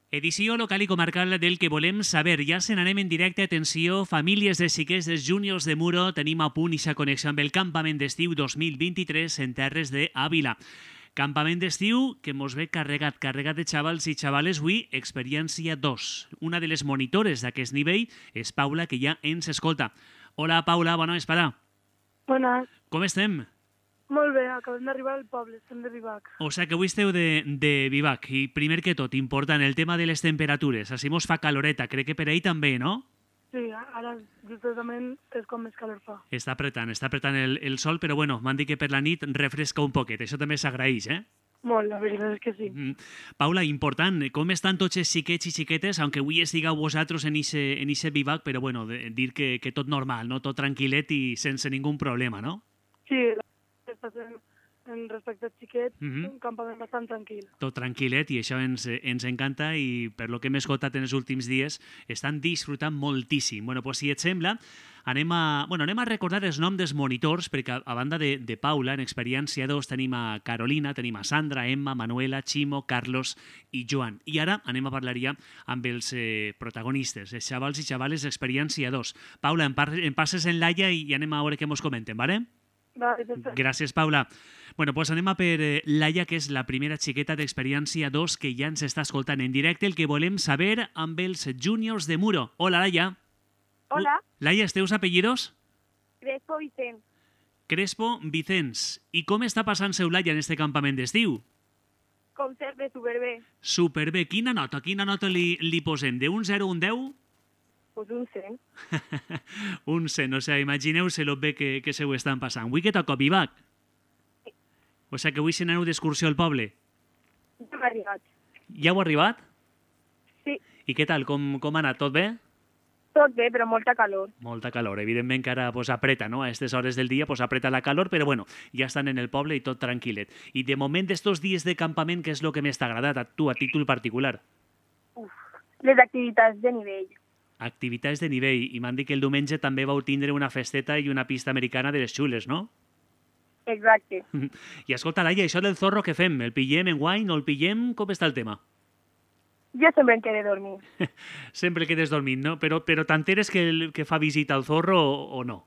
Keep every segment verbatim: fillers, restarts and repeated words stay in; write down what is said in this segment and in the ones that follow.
Edició local i comarcal del que volem saber. Ja se n'anem en directe. Atenció, famílies de xiquets dels júniors de Muro. Tenim a punt ixa connexió amb el campament d'estiu dos mil vint-i-tres en terres d'Àvila. Campament d'estiu que mos ve carregat, carregat de xavals i xavales. Avui, experiència dos. Una de les monitores d'aquest nivell és Paula, que ja ens escolta. Hola, Paula, bona vesprada. Bona. Com estem? Molt bé, acabem d'arribar al poble, estem de Vivac. O sigui que avui esteu de, de Vivac. I primer que tot, important, el tema de les temperatures. Així mos fa caloreta, crec que per ahí també, no? Sí, ara justament és com més calor fa. Està apretant, està apretant el, el sol, però bueno, m'han dit que per la nit refresca un poquet. Això també s'agraeix, eh? Molt, la veritat és que sí. Mm. Paula, important, com estan tots els xiquets i xiquetes, aunque avui estigueu vosaltres en ixe, en ixe Vivac, però bueno, de, dir que, que tot normal, no? Tot tranquil·let i sense ningú problema, no? Sí, està sent, en respecte al xiquet, Mhm. un campament bastant tranquil. Tot tranquil·let, i això ens, ens encanta, i per lo que hem escoltat en els últims dies estan disfrutant moltíssim. Bueno, pues, si et sembla, anem a, bueno, anem a recordar els noms dels monitors, perquè a banda de, de Paula, en experiència dos, tenim a Carolina, tenim a Sandra, Emma, Manuela, Ximo, Carlos i Joan. I ara anem a parlar ja amb els eh, protagonistes, els xavals i xavales d'experiència dos. Paula, em, par em passes en Laia i anem a veure què mos comenten, vale? Vale, perfecte. Gràcies, Paula. Bueno, pues anem a per eh, Laia, que és la primera xiqueta d'experiència dos que ja ens està escoltant en directe, el que volem saber amb els júniors de Muro. Hola, Laia. Hola, Laia, els teus apellidos? Crespo Vicent. Crespo Vicens. I com està passant-se Laia en este campament d'estiu? Com sempre, superbé. Superbé. Quina nota? Quina nota li, li posem? De un zero a un deu? Pues un cent. Un cent. O sigui, imagineu-se lo bé que, que se ho estan passant. Avui que toca Vivac. O sigui que avui se n'aneu d'excursió al poble. Ja hem arribat. Ja heu arribat? Sí, I què tal? Com, com ha anat? Tot bé? tot bé, però molta calor. Molta calor. Evidentment que ara pues, apreta, no? A aquestes hores del dia pues, apreta la calor, però bueno, ja estan en el poble i tot tranquil·let. I de moment d'estos dies de campament, què és el que més t'ha agradat a tu, a títol particular? Uf, les activitats de nivell. Activitats de nivell. I m'han dit que el diumenge també vau tindre una festeta i una pista americana de les xules, no? Exacte. I escolta, Laia, això del zorro què fem? El pillem en guany? No el pillem? Com està el tema? Jo sempre em quedé dormir. Sempre quedes dormint, no? Però, però t'enteres que, el, que fa visita al zorro o, o no?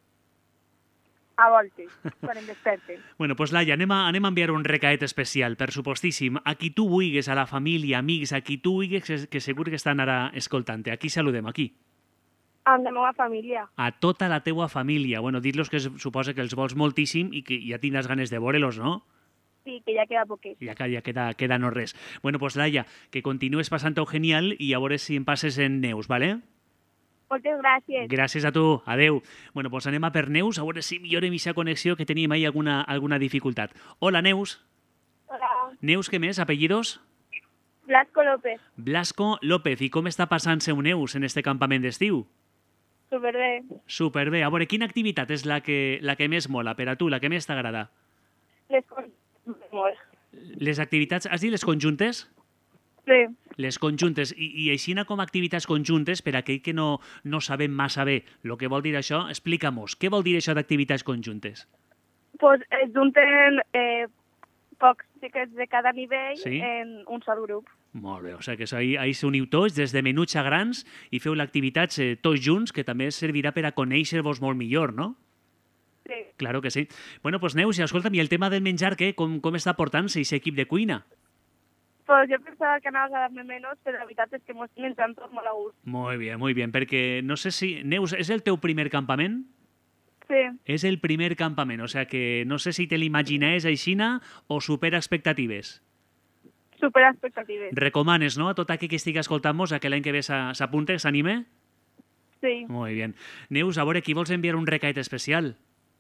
A voltes, quan em desperte. Bueno, pues Laia, anem a, anem a enviar un recaet especial, per supostíssim, a qui tu vulguis, a la família, amics, a qui tu vulguis, que, que segur que estan ara escoltant-te. Aquí saludem, aquí. Amb la meva família. A tota la teua família. Bueno, dir-los que es- suposa que els vols moltíssim i que ja tindràs ganes de veure-los, no? Sí, que ja queda poquet. Ja, que- ja queda, queda no res. Bueno, pues Laia, que continues passant-ho genial i a veure si em passes en Neus, ¿vale? Moltes gràcies. Gràcies a tu. Adeu. Bueno, pues anem a per Neus, a veure si millorem aquesta connexió, que teníem ahí alguna, alguna dificultat. Hola, Neus. Hola. Neus, què més? Apellidos? Blasco López. Blasco López. I com està passant-se un Neus en este campament d'estiu? Superbé. Superbé. A veure, quina activitat és la que, la que més mola per a tu, la que més t'agrada? Les coses molt. Les activitats, has dit les conjuntes? Sí. Les conjuntes. I, i així com a activitats conjuntes, per a aquell que no, no sabem massa bé el que vol dir això, explica-mos. Què vol dir això d'activitats conjuntes? Pues es junten eh, pocs xiquets de cada nivell Sí. en un sol grup. Molt bé, o sigui que ahí, ahí s'uniu tots, des de menuts a grans, i feu l'activitat eh, tots junts, que també servirà per a conèixer-vos molt millor, no? Sí. Claro que sí. Bueno, pues Neus, i escolta'm, i el tema del menjar, què? Com, com està portant-se aquest equip de cuina? Pues jo pensava que anaves a dar-me menys, però la veritat és que mos menjant tot molt a gust. Molt bé, molt bé, perquè no sé si... Neus, és el teu primer campament? Sí. És el primer campament, o sigui que no sé si te l'imaginaves aixina o supera expectatives. Super expectatives. Recomanes, no?, a tot aquell que estigui escoltant-nos, a que l'any que ve s'a- s'apunte, s'anime? Sí. Molt bé. Neus, a veure, qui vols enviar un recaet especial?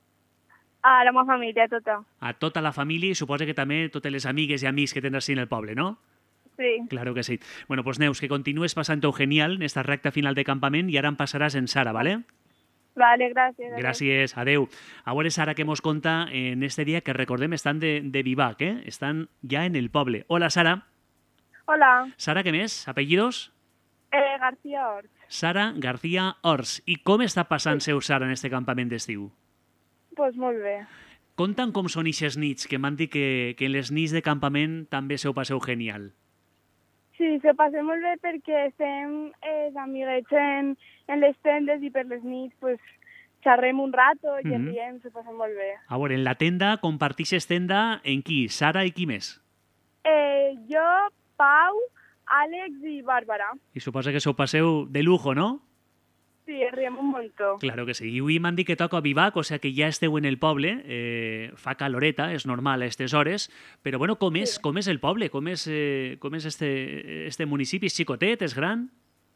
A la meva família tota. A tota la família i suposa que també totes les amigues i amics que tens així en el poble, no? Sí. Claro que sí. Bueno, pues Neus, que continues passant-ho genial en esta recta final de campament i ara em passaràs en Sara, ¿vale? Vale, gràcies. Gràcies, adeu. A veure, Sara, què mos conta en este dia que recordem estan de, de Vivac, eh? Estan ja en el poble. Hola, Sara. Hola. Sara, què més? Apellidos? Eh, García Hort. Sara García Ors. I com està passant-se Sara en este campament d'estiu? Pues molt bé. Conta'm com són ixes nits, que m'han dit que, que en les nits de campament també se ho passeu genial. Sí, se passa molt bé perquè estem eh, amiguets en, en les tendes i per les nits pues, xerrem un rato i Mhm. riem, se passa molt bé. A veure, en la tenda compartixes tenda en qui? Sara i qui més? Eh, jo, Pau, Àlex i Bàrbara. I suposa que s'ho passeu de lujo, no? Sí, riem un muntó. Claro que sí. I avui m'han dit que toca Vivac, o sea que ja esteu en el poble, eh, fa caloreta, és normal a aquestes hores, però bueno, com és, Sí. com és el poble? Com és, eh, com és este, este municipi? És xicotet? És gran?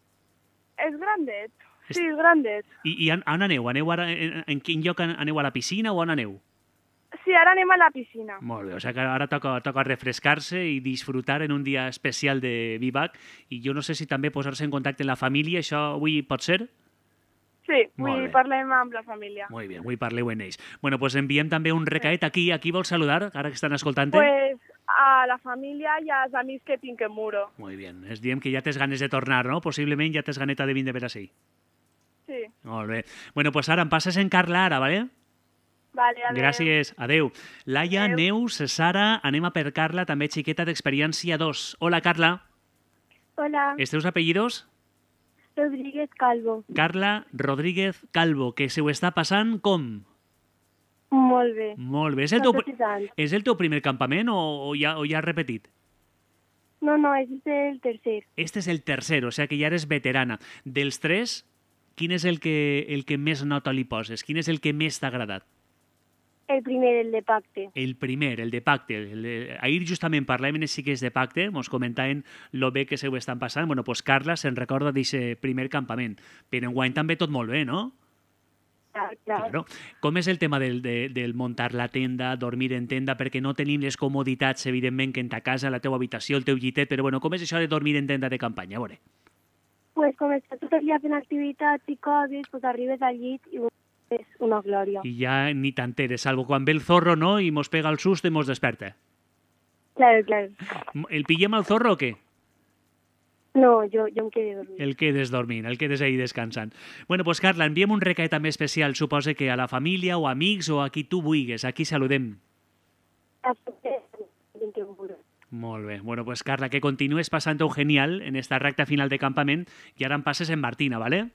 És grandet. És- Sí, és grandet. I, i on, on aneu? Aneu ara, en, en quin lloc an- aneu a la piscina o on aneu? Sí, ara anem a la piscina. Molt bé, o sea que ara toca, toca refrescar-se i disfrutar en un dia especial de Vivac, i jo no sé si també posar-se en contacte amb la família, això avui pot ser? Sí, Molt avui bé. parlem amb la família. Molt bé, avui parleu en ells. Bueno, pues enviem també un recaet aquí. A qui vols saludar, ara que estan escoltant? Pues a la família i als amics que tinc en Muro. Molt bé, es diem que ja tens ganes de tornar, no? Possiblement ja tens ganeta de vindre per ací. Sí. Molt bé. Bueno, pues ara em passes en Carla ara, vale? Vale, adeu. Gràcies, adeu. Laia, Adeu. Neus, Sara, anem a per Carla, també xiqueta d'Experiència dos. Hola, Carla. Hola, Els teus apellidos? Rodríguez Calvo. Carla Rodríguez Calvo, que se ho està passant com? Molt bé. Molt bé. És el teu, Fa petits anys. és el teu primer campament o, o, ja, o ja has repetit? No, no, és el tercer. Este és el tercer, o sigui que ja eres veterana. Dels tres, quin és el que, el que més nota li poses? Quin és el que més t'ha agradat? El primer, el de pacte. El primer, el de pacte. El de... Ahir justament parlàvem en els xiquets de pacte, ens comentaven lo bé que se ho estan passant. Bueno, pues Carla se'n recorda d'aquest primer campament. Però enguany també tot molt bé, no? Clar, clar. Claro. Com és el tema del, de, del muntar la tenda, dormir en tenda, perquè no tenim les comoditats, evidentment, que en ta casa, la teua habitació, el teu llitet, però bueno, com és això de dormir en tenda de campanya? A veure. Pues com estàs tot el dia fent activitats i coses, pues arribes al llit i és una glòria. I ja ni t'enteres, salvo quan ve el zorro, no?, i mos pega el susto i mos desperta. Claro, claro. El pillem al zorro o què? No, jo, jo em quedé dormint. El quedes dormint, el quedes ahí descansant. Bueno, pues Carla, enviem un recaet també especial, suposa que a la família o amics o a qui tu vulguis. Aquí saludem. Molt bé. Bueno, pues Carla, que continues passant-ho genial en esta recta final de campament i ara em passes en Martina, ¿vale?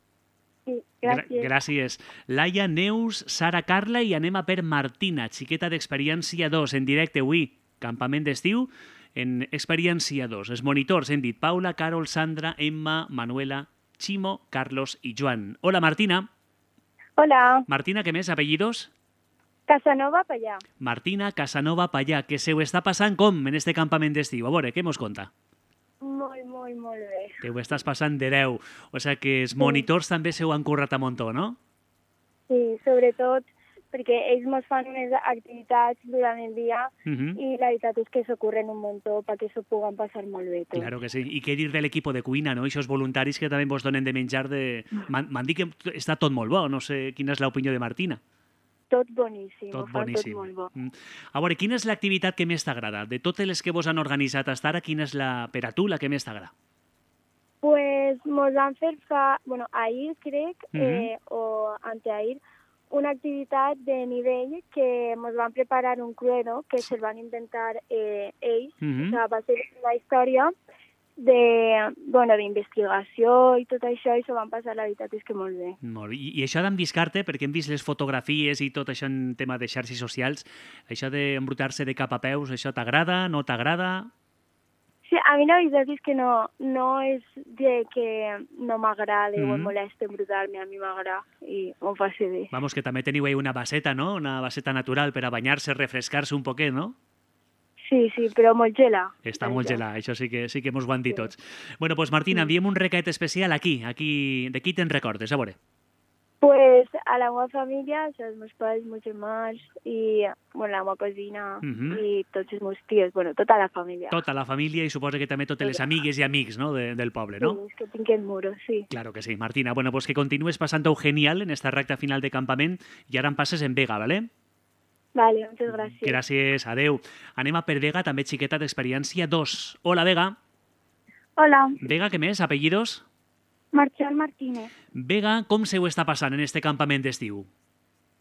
Sí, Gra- gràcies. Gràcies. Laia, Neus, Sara, Carla i anem a per Martina, xiqueta d'Experiència dos, en directe avui. Campament d'estiu en Experiència dos. Els monitors hem dit Paula, Carol, Sandra, Emma, Manuela, Ximo, Carlos i Joan. Hola, Martina. Hola, Martina, què més? Apellidos? Casanova Pallà. Martina Casanova Pallà, que se ho està passant com en este campament d'estiu? A veure, què mos conta? Molt, molt, molt bé. Te ho estàs passant de deu. O sigui que els monitors també se ho han currat a muntó, no? Sí, sobretot perquè ells mos fan unes activitats durant el dia Mhm. i la veritat és que s'ho curren un muntó perquè s'ho puguen passar molt bé tot. Claro que sí. I què dir de l'equip de cuina, no? Aquests voluntaris que també vos donen de menjar de... M'han m'han dit que està tot molt bo. No sé quina és l'opinió de Martina. Tot boníssim, Tot ho fan boníssim. tot molt bo. Mm. A veure, quina és l'activitat que més t'agrada? De totes les que vos han organitzat fins ara, quina és la, per a tu la que més t'agrada? Pues mos van fer fa, bueno, ahir crec, Mhm. eh, o anteahir, una activitat de nivell que mos van preparar un crudo que se'l van inventar eh, ells. Mhm. O sigui, va ser una història de, bueno, d'investigació i tot això, i s'ho van passar, la veritat és que molt bé. Molt bé. I, I això d'embiscar-te, perquè hem vist les fotografies i tot això en tema de xarxes socials, això d'embrutar-se de cap a peus, això t'agrada, no t'agrada? Sí, a mi la veritat és que no, no és de que no m'agrada o Mhm. em molesta embrutar-me, a mi m'agrada i m'ho faci bé. Vamos, que també teniu ahí una baseta, no? Una baseta natural per a banyar-se, refrescar-se un poquet, no? Sí, sí, però molt gelat. Està la molt veritat. gelat, això sí que, sí que mos ho han dit Sí. tots. Bueno, doncs Martina, Sí. enviem un recaet especial aquí, aquí, de qui te'n recordes, a veure. Pues a la meva família, o sigui, els meus pares, els meus germans i bueno, la meva cosina Mhm. i tots els meus tios, bueno, tota la família. Tota la família i suposa que també totes les amigues i amics, no?, de, del poble, no? Sí, és que tinc el muro, sí. Claro que sí. Martina, bueno, pues que continues passant-ho genial en esta recta final de campament i ara em passes en Vega, ¿vale? Vale, moltes gràcies. Gràcies, adeu. Anem a per Vega, també xiqueta d'Experiència dos. Hola, Vega. Hola, Vega, què més? Apellidos? Marcial Martínez. Vega, com se ho està passant en este campament d'estiu?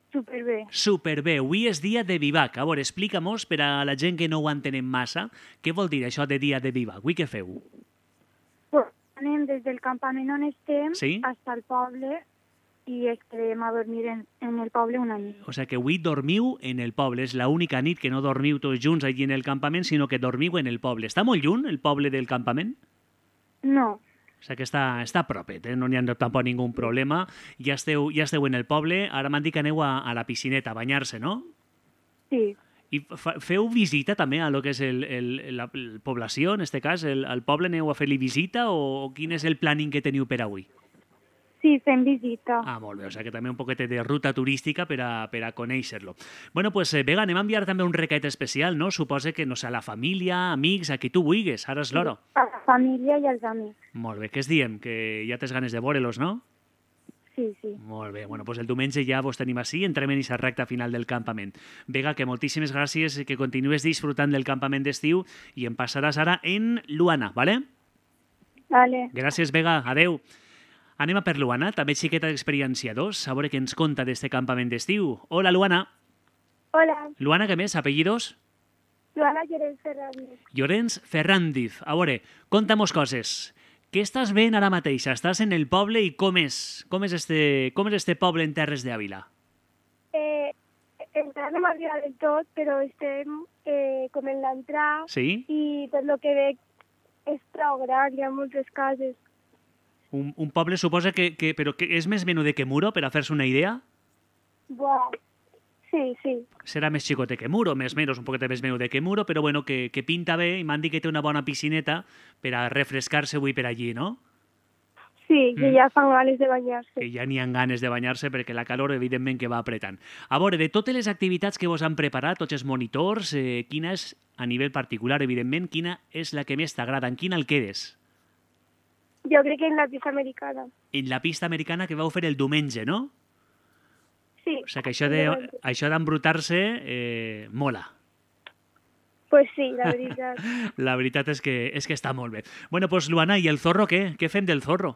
Superbé. Superbé. Avui és dia de vivac. A veure, explica-mos, per a la gent que no ho entenem massa, què vol dir això de dia de vivac? Avui què feu? Pues anem des del campament on estem Sí? fins al poble i es quedem a dormir en, en el poble una nit. O sigui que avui dormiu en el poble. És l'única nit que no dormiu tots junts allí en el campament, sinó que dormiu en el poble. Està molt lluny, el poble del campament? No, O sigui que està, està a propet, eh? No n'hi ha tampoc ningú problema. Ja esteu, ja esteu en el poble. Ara m'han dit que aneu a, a la piscineta a banyar-se, no? sí. I fa, feu visita també a lo que és el, el, la el població, en este cas? El, al poble aneu a fer-li visita o, o quin és el planning que teniu per avui? Sí, fem visita. Ah, molt bé, o sigui que també un poquet de ruta turística per a, per a conèixer-lo. Bueno, doncs, pues, Vega, anem a enviar també un recat especial, no? Suposa que, no sé, a la família, amics, a qui tu vulguis, ara és l'hora. A la família i als amics. Molt bé, què es diem? Que ja tens ganes de veure-los, no? Sí, sí. Molt bé, bueno, doncs el diumenge ja vos tenim així, entrem en aquesta recta final del campament. Vega, que moltíssimes gràcies, que continues disfrutant del campament d'estiu i em passaràs ara en Luana, ¿vale? Vale. Gràcies, Vega, adeu. Anem a per Luana, també xiqueta d'experiència dos, a veure què ens conta d'este campament d'estiu. Hola, Luana. Hola, Luana, què més? Apellidos? Joana Llorenç Fernández. Llorenç Ferrandiz. A veure, conta-mos coses. Què estàs veient ara mateix? Estàs en el poble i com és? Com és este, com és este poble en Terres d'Àvila? Eh, encara no m'agrada del tot, però estem eh, com en l'entrada Sí? i per lo que veig és prou gran, hi ha moltes cases. Un, un poble suposa que, que, però que és més menuder que Muro, per a fer-se una idea? Buah. Sí, sí. Serà més xicote que Muro, més o menys, un poquet més menuder que Muro, però bueno, que, que pinta bé i m'han dit que té una bona piscineta per a refrescar-se avui per allí, no? Sí, que Mm. ja fan ganes de banyar-se. Que ja n'hi ha ganes de banyar-se perquè la calor, evidentment, que va apretant. A veure, de totes les activitats que vos han preparat, tots els monitors, eh, quina és, a nivell particular, evidentment, quina és la que més t'agrada? En quina el quedes? Jo crec que en la pista americana. En la pista americana que vau fer el diumenge, no? Sí. O sigui que això de, això d'embrutar-se eh, mola. Pues sí, la veritat. La veritat és que, és que està molt bé. Bueno, doncs, Luana, i el zorro què? Què fem del zorro?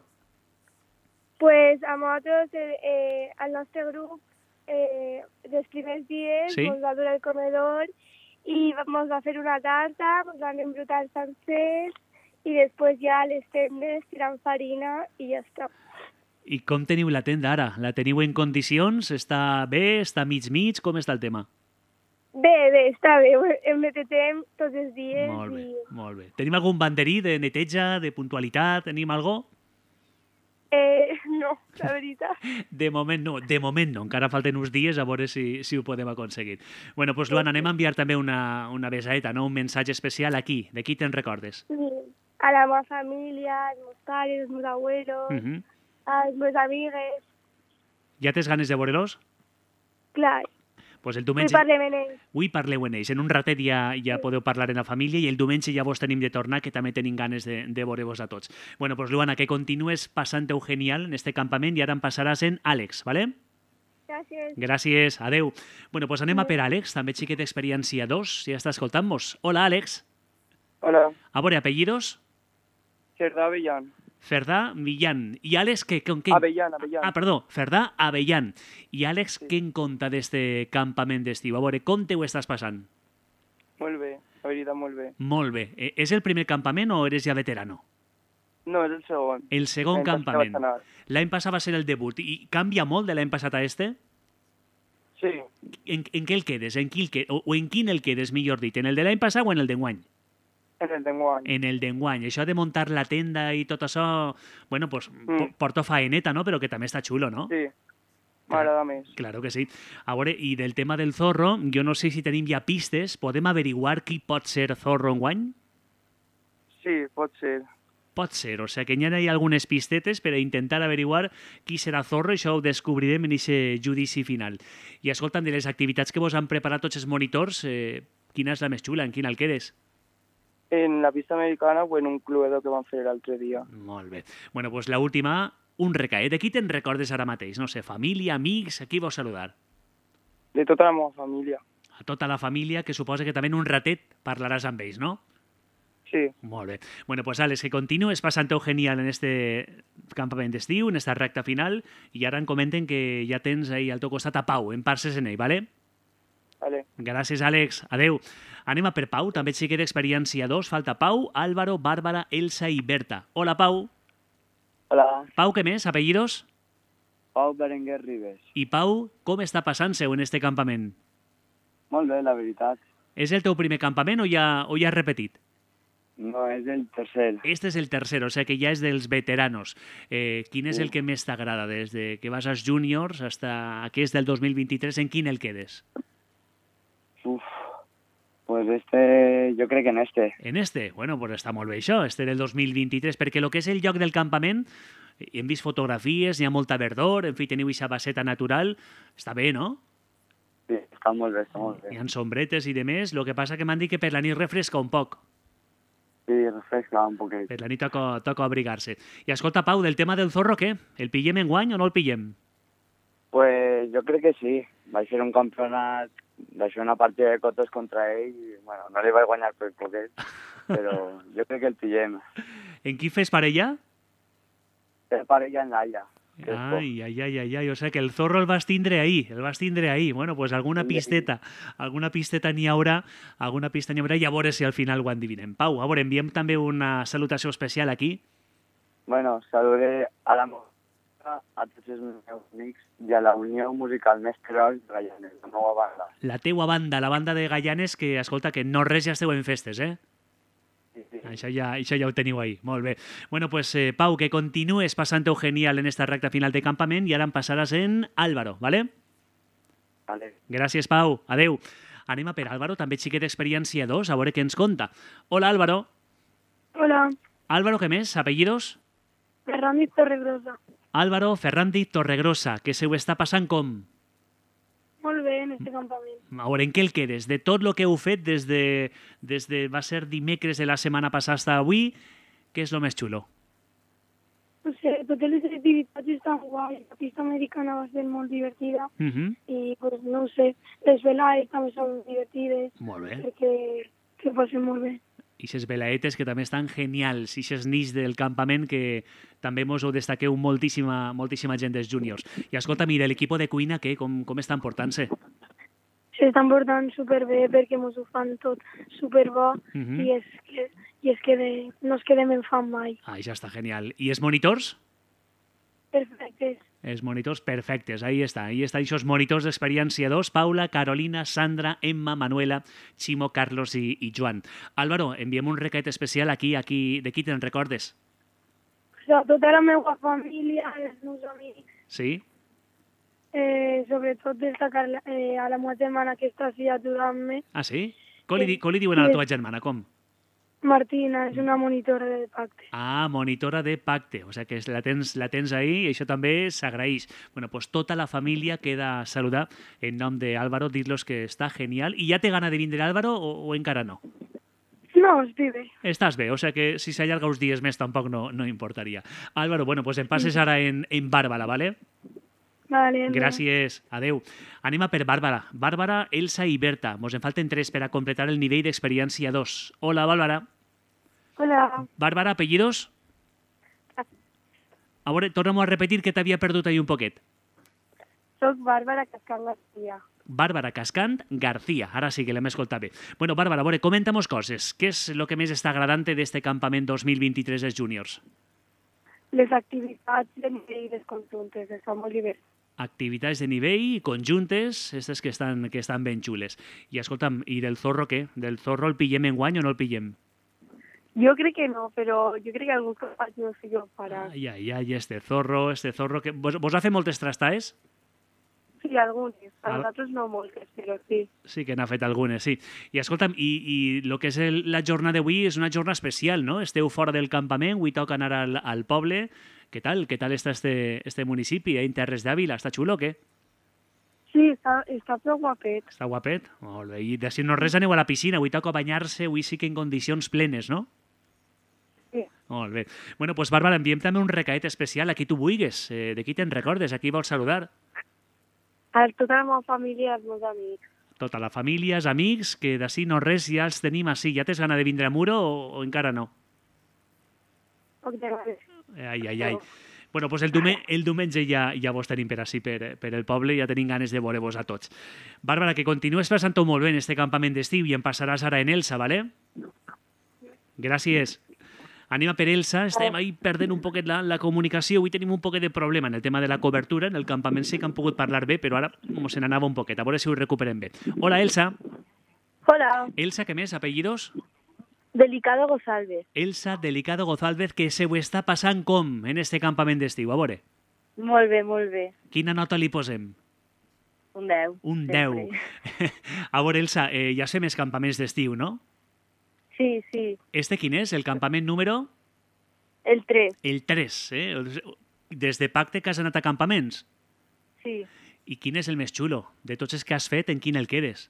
Pues a nosaltres, eh, eh, al nostre grup, eh, dels primers dies, Sí. ens va dur al comedor i ens va fer una tarta, ens van embrutar sencers i després ja a les tendes tirant farina i ja està. I com teniu la tenda ara? La teniu en condicions? Està bé? Està mig-mig? Com està el tema? Bé, bé, està bé, em netetem tots els dies Molt bé, i... molt bé. Tenim algun banderí de neteja, de puntualitat? Tenim algo? Eh, no, la veritat. De moment no, de moment no. Encara falten uns dies a veure si, si ho podem aconseguir. Bueno, doncs, Luana, anem a enviar també una, una besaeta, no? Un missatge especial aquí. De qui te'n recordes? Sí. A la meva família, als meus pares, als meus abuelos, Uh -huh. als meus amigues, Ja tens ganes de veure-los? clar. Pues el Avui diumenge... parlem en ells. Avui parleu en ells. En un ratet ja, ja podeu parlar en la família i el diumenge ja vos tenim de tornar, que també tenim ganes de, de veure-vos a tots. Bueno, pues, Luana, que continues passant-ho genial en este campament i ara em passaràs en Àlex, ¿vale? Gràcies. Gràcies, adeu. Bueno, pues anem a per Àlex, també xiquet d'experiència dos, si ja està escoltant-nos. Hola, Àlex. Hola, A veure, apellidos? Cerdà Avellán. Ferdà Millán. I Àlex, què? Con, què? Avellán, Avellán. Ah, perdó, Ferdà Avellán. I Àlex, què en compta d'este campament d'estiu? A veure, com te ho estàs passant? Molt bé, la veritat, molt bé. Molt bé. Eh, És el primer campament o eres ja veterano? No, és el segon. El segon L'any passat campament. vaig anar. L'any passat va ser el debut. I canvia molt de l'any passat a este? Sí, En, en què el quedes? En qui el que, o, o en quin el quedes, millor dit? En el de l'any passat o en el d'enguany? en el d'enguany. En el d'enguany. Això de muntar la tenda i tot això, bueno, pues, Mm. mm. porto faeneta, no? Però que també està xulo, no? Sí, m'agrada més. Claro que sí. A veure, i del tema del zorro, jo no sé si tenim ja pistes. Podem averiguar qui pot ser zorro enguany? Sí, pot ser. Pot ser, o sigui que ja hi ha algunes pistetes per a intentar averiguar qui serà Zorro, això ho descobrirem en aquest judici final. I escolta'm, de les activitats que vos han preparat tots els monitors, eh, quina és la més xula, en quina el quedes? En la pista americana o en un cluedo que vam fer l'altre dia. Molt bé. Bueno, doncs la última, un recaet. De qui te'n recordes ara mateix? No sé, família, amics, a qui vols saludar? De tota la meva família. A tota la família, que suposa que també en un ratet parlaràs amb ells, no? Sí, Molt bé. Bueno, pues Àlex, que continues passant-ho genial en este campament d'estiu, en esta recta final, i ara em comenten que ja tens ahí al teu costat a Pau, en parses en ell, ¿vale? vale. Gràcies, Àlex. Adeu. Anem a per Pau, també xiquet d'experiència dos. Falta Pau, Álvaro, Bàrbara, Elsa i Berta. Hola, Pau. Hola, Pau, què més? Apellidos? Pau Berenguer Ribes. I Pau, com està passant-se en este campament? Molt bé, la veritat. És el teu primer campament o ja, o ja has repetit? No, és el tercer. Este és el tercer, o sea que ja és dels veteranos. Eh, quin és Sí. el que més t'agrada? Des de que vas als juniors hasta aquest del dos mil vint-i-tres, en quin el quedes? Uf, pues este, jo crec que en este. En este? Bueno, pues està molt bé això, este del dos mil vint-i-tres, perquè el que és el lloc del campament, hem vist fotografies, hi ha molta verdor, en fi, teniu aquesta baseta natural, està bé, no? Sí, està molt bé, està molt Hi bé. ha sombretes i de més, el que passa que m'han dit que per la nit refresca un poc, Sí, refresca un poquet. per la nit toca, toca abrigar-se. I escolta, Pau, del tema del zorro, què? El pillem en guany o no el pillem? Pues jo crec que sí. Vaig fer un campionat, vaig fer una partida de cotes contra ell i, bueno, no li vaig guanyar per poquet, però jo crec que el pillem. En qui fes parella? Per parella en l'Alla. Ai, ai, ai, ai, ai, o sea que el zorro el vas tindre ahí, el vas tindre ahí. Bueno, pues alguna Sí. pisteta, alguna pisteta n'hi haurà, alguna pista n'hi haurà i a veure si al final ho endivinem. Pau, a veure, enviem també una salutació especial aquí. Bueno, saludé a la música, a tots els meus amics i a la Unió Musical Mestrals de Gallanes, la meva banda. La teua banda, la banda de Gallanes, que, escolta, que no res ja esteu en festes, eh? Sí, sí. Això ja, això ja ho teniu ahí, molt bé. Bueno, pues, eh, Pau, que continues passant-ho genial en esta recta final de campament i ara em passaràs en Álvaro, ¿vale? Vale. Gràcies, Pau. Adeu. Anem a per Álvaro, també xiquet d'experiència dos, a veure què ens conta. Hola, Álvaro. Hola, Álvaro, què més? Apellidos? Ferrandi Torregrosa. Álvaro Ferrandi Torregrosa, que se ho està passant com? Molt bé en este campament. A veure, en què el quedes? De tot el que heu fet des de, des de va ser dimecres de la setmana passada fins avui, què és el més xulo? No sé, totes les activitats estan guai. La pista americana va ser molt divertida Uh -huh. i, pues, no ho sé, les velades també són divertides Molt bé. perquè que ho passen molt bé. I aquestes velaetes que també estan genials, i aquestes nits del campament que també mos ho destaqueu moltíssima, moltíssima gent dels júniors. I escolta, mira, l'equip de cuina, què? Com, com estan portant-se? S'estan portant superbé perquè mos ho fan tot superbo Uh -huh. i és que, i és que de, no es quedem en fam mai. Ah, ja està genial. I els monitors? Perfectes. Els monitors perfectes, ahí està. Ahí està, aquests monitors d'experiència dos, Paula, Carolina, Sandra, Emma, Manuela, Ximo, Carlos i, i Joan. Álvaro, enviem un recat especial aquí, aquí, de qui te'n recordes? O sigui, tota la meva família, els meus amics, Sí? eh, sobretot destacar eh, a la meva germana que està així ajudant-me. Ah, sí? Com li, di- com li diuen a la teva germana, com? Martina és una monitora de pacte. Ah, monitora de pacte, o sigui que la tens, la tens ahí i això també s'agraeix. Bueno, pues tota la família queda a saludar en nom d'Álvaro, dir-los que està genial. I ja té gana de vindre Álvaro o, o encara no? No, estic bé. Estàs bé, o sigui que si s'allarga uns dies més tampoc no, no importaria. Álvaro, bueno, pues em passes ara en, en Bàrbara, ¿vale? Vale, Gràcies, adeu. Anem a per Bàrbara. Bàrbara, Elsa i Berta. Mos en falten tres per a completar el nivell d'experiència dos. Hola, Bàrbara. Hola. Bàrbara, apellidos? A veure, torna-m'ho a repetir que t'havia perdut ahí un poquet. Soc Bàrbara Cascan García. Bàrbara Cascant García. Ara sí que l'hem escoltat bé. Bueno, Bàrbara, a veure, comenta-mos coses. Què és el que més està agradant d'este campament dos mil vint-i-tres dels júniors? Les activitats de nivell dels conjuntes, estan molt divertides. Activitats de nivell, conjuntes, aquestes que estan, que estan ben xules. I escolta'm, i del zorro què? Del zorro el pillem en guany o no el pillem? Jo crec que no, però jo crec que algú que faci no sé jo farà. Ai, ai, ai, este zorro, este zorro... Que... Vos, vos ha fet moltes trastaes? Sí, algunes. A Al- nosaltres no moltes, però sí. Sí que n'ha fet algunes, sí. I escolta'm, i, i el que és el, la jornada d'avui és una jornada especial, no? Esteu fora del campament, avui toca anar al, al poble. Què tal? Què tal està este, este municipi, eh, en Terres d'Àvila? Està xulo o què? Sí, està, està prou guapet. Està guapet? Molt bé. I de si no res aneu a la piscina, avui toca banyar-se, avui sí que en condicions plenes, no? Sí. Molt bé. Bueno, doncs, Bàrbara, enviem també un recaet especial a qui tu vulguis. Eh, de qui te'n recordes? A qui vols saludar? A tota la meva família i els meus amics. Tota la família, els amics, que d'ací no res, ja els tenim així. Ja tens gana de vindre a Muro o, o encara no? Poc de ganes. Ai, ai, ai. Bueno, doncs el, diume, el diumenge ja, ja vos tenim per així, per, per el poble, ja tenim ganes de veure-vos a tots. Bàrbara, que continues passant-ho molt bé en este campament d'estiu i en passaràs ara en Elsa, ¿vale? Gràcies. Anem a per Elsa, estem ahí perdent un poquet la, la comunicació, avui tenim un poquet de problema en el tema de la cobertura, en el campament sí que han pogut parlar bé, però ara se n'anava un poquet, a veure si ho recuperem bé. Hola, Elsa. Hola. Elsa, què més? Apellidos? Delicado González. Elsa Delicado González, que se ho està passant com en este campament d'estiu? A veure. Molt bé, molt bé. Quina nota li posem? Un deu. Un deu. A veure, Elsa, eh, ja sé més campaments d'estiu, no? Sí, sí. Este quin és? El campament número? El tres. El tres, eh? Des de Pacte que has anat a campaments? Sí. I quin és el més xulo? De tots els que has fet, en quin el quedes?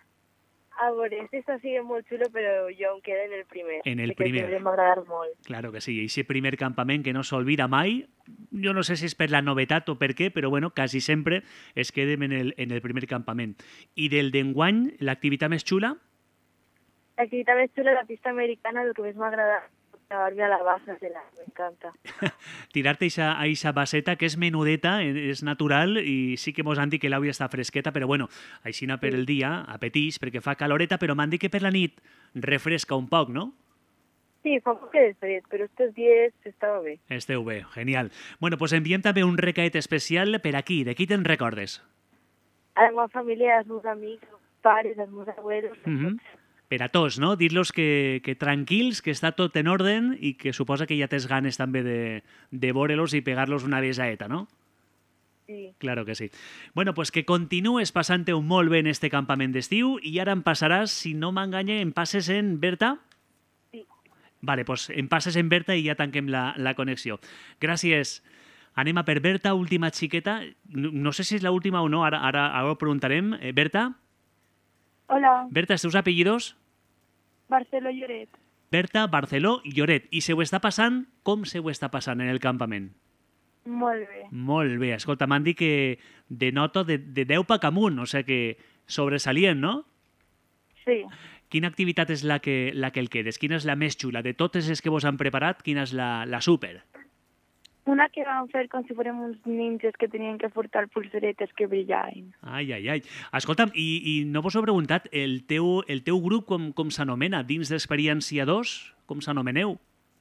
A veure, este està sent molt xulo, però jo em quedo en el primer. En el que primer. Que m'ha agradat molt. Claro que sí, ese primer campament que no s'olvida mai, jo no sé si és per la novetat o per què, però bueno, quasi sempre es quedem en el, en el primer campament. I del d'enguany, l'activitat més xula? L'activitat més xula és la pista americana, el que més m'ha agradat llevar-me a la base, m'encanta. Tirar-te a eixa baseta, que és menudeta, és natural, i sí que mos han dit que l'àvia està fresqueta, però bueno, aixina per el dia, apetís, perquè fa caloreta, però m'han dit que per la nit refresca un poc, no? Sí, fa poc de fred, però estos dies estava bé. Esteu bé, genial. Bueno, pues enviem també un recaet especial per aquí. De qui te'n recordes? A la meva família, els meus amics, els pares, els meus abuelos... Mm -hmm. Per a tots, no? Dir-los que, que tranquils, que està tot en ordre i que suposa que ja tens ganes també de, de veure-los i pegar-los una besaeta, no? Sí. Claro que sí. Bueno, pues que continues passant-ho molt bé en este campament d'estiu i ara em passaràs, si no m'enganye, em passes en Berta? Sí. Vale, pues em passes en Berta i ja tanquem la, la connexió. Gràcies. Anem a per Berta, última xiqueta. No, no sé si és l'última o no, ara, ara, ara ho preguntarem. Eh, Berta? Hola. Berta, els teus apellidos? Barceló Lloret. Berta, Barceló, Lloret. I se ho està passant? Com se ho està passant en el campament? Molt bé. Molt bé. Escolta, m'han dit que de nota de, de deu pa camunt, o sigui que sobresalient, no? Sí. Quina activitat és la que, la que el quedes? Quina és la més xula? De totes les que vos han preparat, quina és la, la súper? Una que vam fer com si fórem uns ninjas que tenien que portar pulseretes que brillaven. Ai, ai, ai. Escolta'm, i, i no vos he preguntat, el teu, el teu grup com, com s'anomena? Dins d'Experiència dos, com s'anomeneu?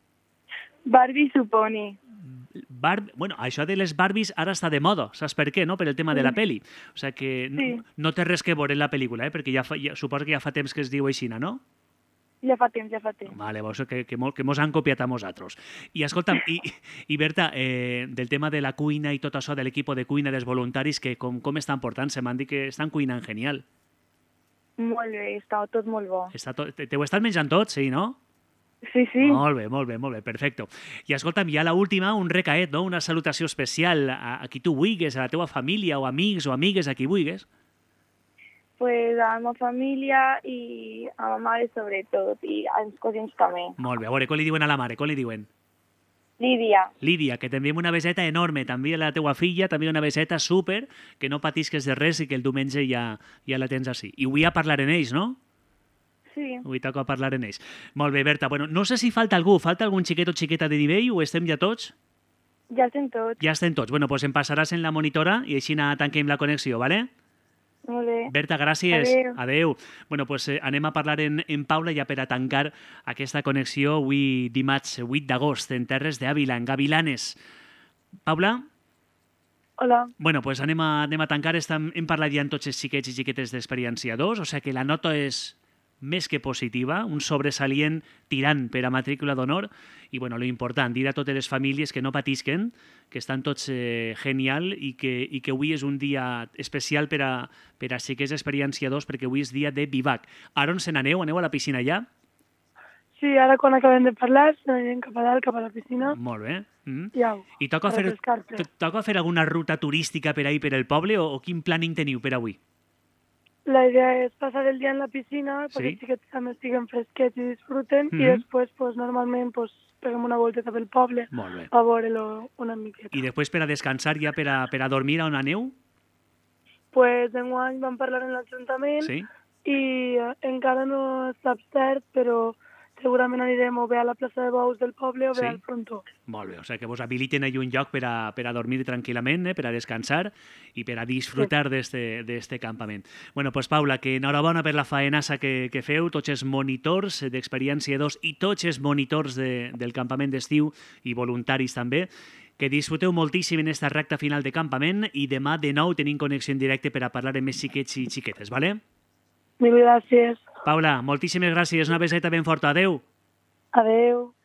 Barbie Suponi. Bar... Bueno, això de les Barbies ara està de moda, saps per què, no? Per el tema de la peli. O sigui que no, Sí. no té res que veure en la pel·lícula, eh? Perquè ja, fa, ja suposo que ja fa temps que es diu aixina, no? Ja fa temps, ja fa temps. Vale, vols que, que, mo- que mos han copiat a nosaltres. I escolta'm, i, i Berta, eh, del tema de la cuina i tot això, de l'equip de cuina, dels voluntaris, que com, com estan portant? Se m'han dit que estan cuinant genial. Molt bé, estava tot molt bo. Està tot, te, te ho estan menjant tot, sí, no? Sí, sí. Molt bé, molt bé, molt bé, perfecte. I escolta'm, ja l'última, un recaet, no? Una salutació especial a, a qui tu vulguis, a la teva família o amics o amigues, a qui vulguis. Pues a la meva família i a la mare sobretot, i als cosins també. Molt bé, a veure, com li diuen a la mare? Com li diuen? Lídia. Lídia, que t'enviem una beseta enorme, també a la teua filla, també una beseta super, que no patisques de res i que el diumenge ja, ja la tens així. I avui a parlar en ells, no? Sí. Avui toca parlar en ells. Molt bé, Berta. Bueno, no sé si falta algú, falta algun xiquet o xiqueta de nivell o estem ja tots? Ja estem tots. Ja estem tots. Bueno, doncs em passaràs en la monitora i així tanquem la connexió, vale? Molt bé. Berta, gràcies. Adéu. Adéu. Bueno, doncs eh, anem a parlar en, en Paula ja per a tancar aquesta connexió avui dimarts vuit d'agost en terres d'Àvila, en Gavilanes. Paula? Hola. Bueno, pues anem a, anem a tancar. Estem, hem parlat ja amb tots els xiquets i xiquetes d'Experiència dos, o sigui que la nota és més que positiva, un sobresalient tirant per a matrícula d'honor i, bueno, lo important, dir a totes les famílies que no patisquen, que estan tots eh, genial i que, i que avui és un dia especial per a, per a xiquets d'Experiència dos perquè avui és dia de vivac. Ara on se n'aneu? Aneu a la piscina ja? Sí, ara quan acabem de parlar, anem cap a dalt, cap a la piscina, Molt bé. Mm. i au. I toca a fer, refrescar-te. to- toca fer alguna ruta turística per ahir, per el poble, o, o quin planning teniu per avui? La idea és passar el dia en la piscina perquè Sí. els xiquets també estiguen fresquets i disfruten, Mhm. i després, pues, normalment, pues, peguem una volteta pel poble Molt bé. a veure-lo una miqueta. I després per a descansar ja per a, per a dormir on aneu? pues, enguany vam parlar en l'Ajuntament Sí? i eh, encara no sap cert, però segurament anirem o bé a la plaça de Bous del poble o bé Sí. al frontó. Molt bé, o sigui que vos habiliten ahí un lloc per a, per a dormir tranquil·lament, eh, per a descansar i per a disfrutar d'este d'este campament. Bueno, pues Paula, que enhorabona per la faenassa que, que feu, tots els monitors d'Experiència dos i tots els monitors de, del campament d'estiu i voluntaris també, que disfruteu moltíssim en esta recta final de campament i demà de nou tenim connexió en directe per a parlar amb més xiquets i xiquetes, vale? Mil gràcies. Paula, moltíssimes gràcies, una beseta ben forta, adeu. Adeu.